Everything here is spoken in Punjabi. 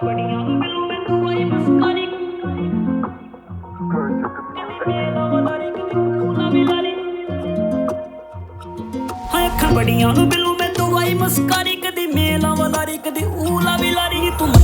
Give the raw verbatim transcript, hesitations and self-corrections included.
ਬੜੀਆਂ ਨੂੰ ਮਿਲੂ ਮੈਂ ਤੂੰ ਆਈ ਮੁਸਕਾਰੀ ਕਦੀ ਮੇਲਾ ਵਾਲੀ ਕਦੀ ਕੂਲਾ ਬਿਲਾਰੀ ਹਾਏ ਅੱਖਾਂ ਬੜੀਆਂ ਨੂੰ ਮਿਲੂ ਮੈਂ ਤੂੰ ਆਈ ਮੁਸਕਾਰੀ ਕਦੀ ਮੇਲਾ ਵਾਲੀ ਕਦੀ ਊਲਾ ਬਿਲਾਰੀ ਤੂੰ